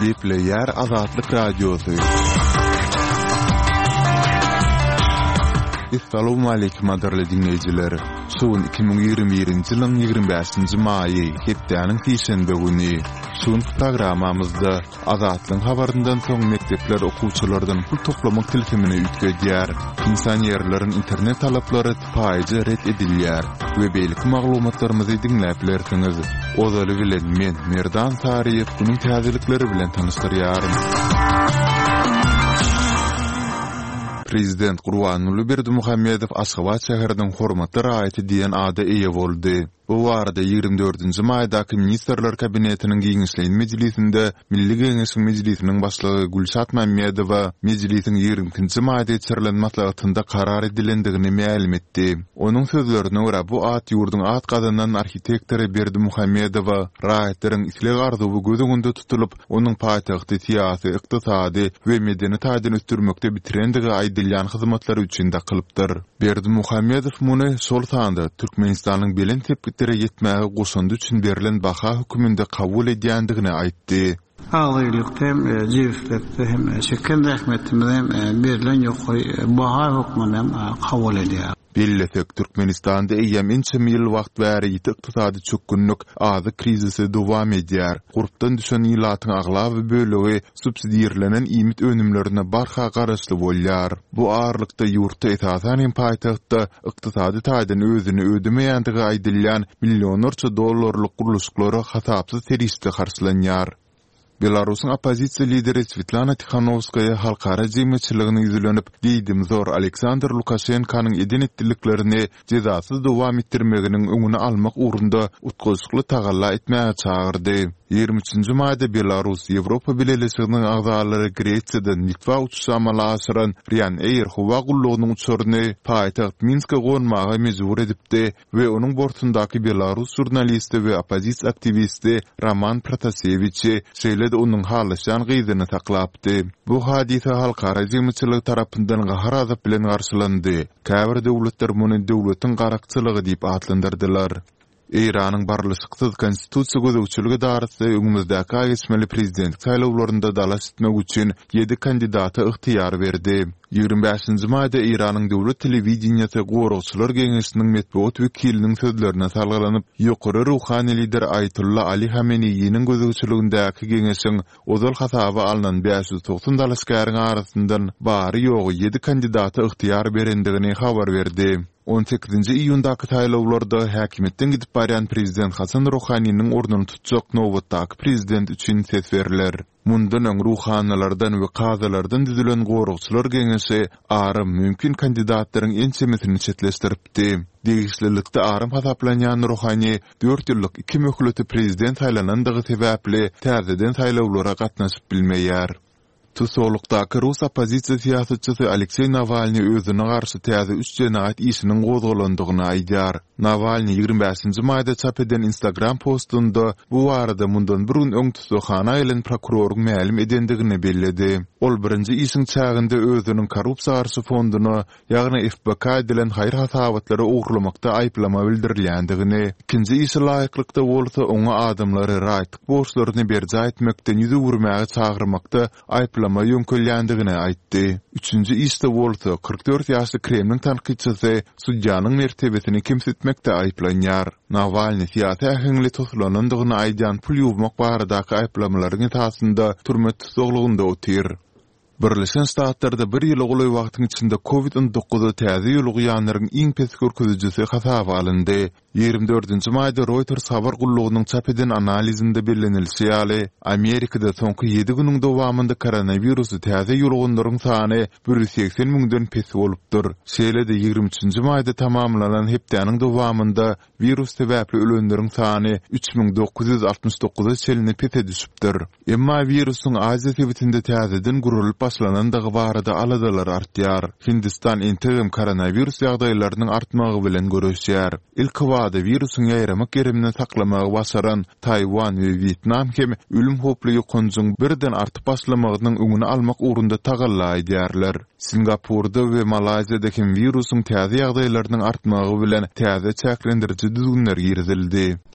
Gepleýär Azatlyk radiosu. Assalamu alaykum adarly dinleýijiler. Şuun 2021-nji ýylyň 25-nji maýy, hepdeniň şeýşembe güni. Şuun programamyzda Azatlyň habaryndan soň mekdepler okuwçylardan pul toplamak tilkimini üýtgedýär. İnsan ýerleriň internet talaplary paýjy ret edilýär we beýlik maglumatlarymyzy dinläp bilersiňiz. Ozaly bilen men Merdan Tariýew bunyň täzelikleri bilen tanystyryarym. Prezident Gurbanuly Berdimuhammedow Aşgabat şäheriniň hormatly raýaty diýen ada eýe boldy. Bu warda 24-nji maýdaky ministrler kabinetiniň giňişleýän mejlisinde Milli Geňeşiň mejlisiniň başlygy Gülşat Mammedowa mejlisiň 20-nji maýda içirilen maslahatynda karar edilendigini ma'lum etdi. Onuň sözlerine görä bu at ýurduň at gadandan arhitektori Berdimuhammedowa raýatlaryň isleg arzuwy gözüňde tutulup, onuň paýtagty siýasy, ykdysady we medeni taýdan ötürmekde bitirendigi aýdylýan hyzmatlary üçin de kılıpdyr. Berdimuhammedow muny şol sanda Türkmenistanyň belen tepkitlere yetmäge goşundy üçin berilen baha höküminde kabul edýändigini aýtdy. Ağlaylıkta hem cevizlikte hem şeker rahmetimizden berilen yokuy baha hükmünden kabul ediyor. Bellesek Türkmenistanda eýem ençe ýyl wagt bäri ykdysady çökünlük azy krizisi dowam edýär. Gurpdan düşen ýylatyň aglaw bölegi subsidiýerlenen iýmit önümlerine barha garaşly bolýar. Bu ağırlykda ýurtda esasen hem paýtagtda ykdysady taýdan özüni ödemeýändigi aýdylýan millionlarça dollarlyk guruluşlary hasapsız serişde garşylanýar. Belarusyň opozisiýa lideri Svetlana Tikhanovskaya halkara jemgyýetçiligini ýüzlenip, liderimiz Aleksandr Lukashenkanyň eden etdiliklerini jezasyz dowam etdirmeginiň öňüni almak uğrunda utgaşykly tagalla etmäge çagyrdy. 23-nji maýda Belarus Ýewropa Birleşiginiň agzalary Gresiýadan Litwa uçuşy amala aşyran Ryanair howa gullugynyň uçuryny paýtagt Minske gonmaga mejbur edipdi we onuň bortundaky Belarus jurnalisti we opozisiýa aktivisti Roman Protasevich şeýle onuň halaşan gyzyny saklapdy. Bu hadise halkara jemgyýetçilik tarapyndan gahar azap bilen garşylandy. Käbir döwletler muny döwletiň garakçylygy diýip adlandyrdylar. İran'ın barlyşyksız konstitusiýa gözegçiligi darysy öňümüzdäki aýyşmaly prezident saýlawlarynda dalaş etmek üçin 7 kandidata ygtyýar berdi. 25-nji maýda İran'yň döwlet telewizionyasy Goragçylar Geňeşiniň medeniýet wekiliniň sözlerine salgylanyp, ýokary ruhany lider Ayatullah Ali Hameneýiň gözegçiligindäki geňeşiň ozal hasaby alynan 590 dalaşgaryň arasyndan bary ýogy 7 kandidata ygtyýar berendigini habar berdi. 18-nji iýundaky saýlawlarda häkimetden gidip barýan prezident Hasan Rohanyň ornuny tutjak nowatdaky prezident üçin ses beriler. Mundan öň ruhanylardan we kazalardan düzülen Goragçylar Geňeşi arym mümkin kandidatlaryň ençemesini çetleşdiripdi. Degişlilikde arym hasaplanýan Rohany 4 ýyllyk 2 möhületi prezident saýlanandygy sebäpli täzeden saýlawlara gatnaşyp bilmeýär. Tusolukdaky Rus opozisiýa siýasatçysy Aleksey Navalny özüne garşy täze 3 jenaýat işiniň gozgalandygyny aýdýar. Navalny 25-nji maýda çap eden Instagram postunda bu arada mundan bir gün öň tutuşana ýylan prokuroryň ma'lum edendigini belledi. Ol birinji işiň çagynda özüniň korrupsiýa garşy fonduny, ýagny FBK edilen haýır hasabatlary ugurlamakda aýplama bildirilýändigini, ikinji işi laýyklykda bolsa oňa adamlary raýatlyk borçlaryny berja etmekden ýüze wurmagy çagyrmakda aýplama ýönkölýändigini aýtdy. Üçüncü işde bolsa 44 ýaşly Kremlin tanqidçisi судьяnyň mertebesini kimsetmekde aýplanýar. Navalny siýasy ähli tosulanandygyny aýdýan pul ýuwmak baradaky aýplamalaryň esasynda türme tutuklygynda otyr. Birleşen Ştatlarda bir ýyl goly wagtyň içinde COVID-19 täze ýolugýanlaryň iň pes görkezijisi hasaba alyndy. 24-nji maýda Reuters habar gullugynyň çap eden analizinde bellenilýär. Amerikada soňky 7 güniň dowamında koronavirusy täze ýoluganlaryň sany 180 000-den pes bolupdyr. Şeýle-de 23-nji maýda tamamlanan hepdeniň dowamında virus sebäpli ölenleriň sany 3969-a çelinip pese düşüpdir. Emma virusyň Aziýa sebitinde täzeden gurulup başlanandygy barada aladalar artýar. Hindistan interim koronavirus ýagdaýlarynyň artmagy bilen görüşýär. Ilk wagtda virusyň ýaýramak geremini saklamagy başaran Taiwan we Vietnam hem ölüm hoply ýokunjyň birden artyp başlamagynyň öňüni almak uğrunda tagalla edýärler. Singapurda we Malaziýada hem virusyň täze ýagdaýlarynyň artmagy bilen täze çäklendiriji düzgünler girizildi.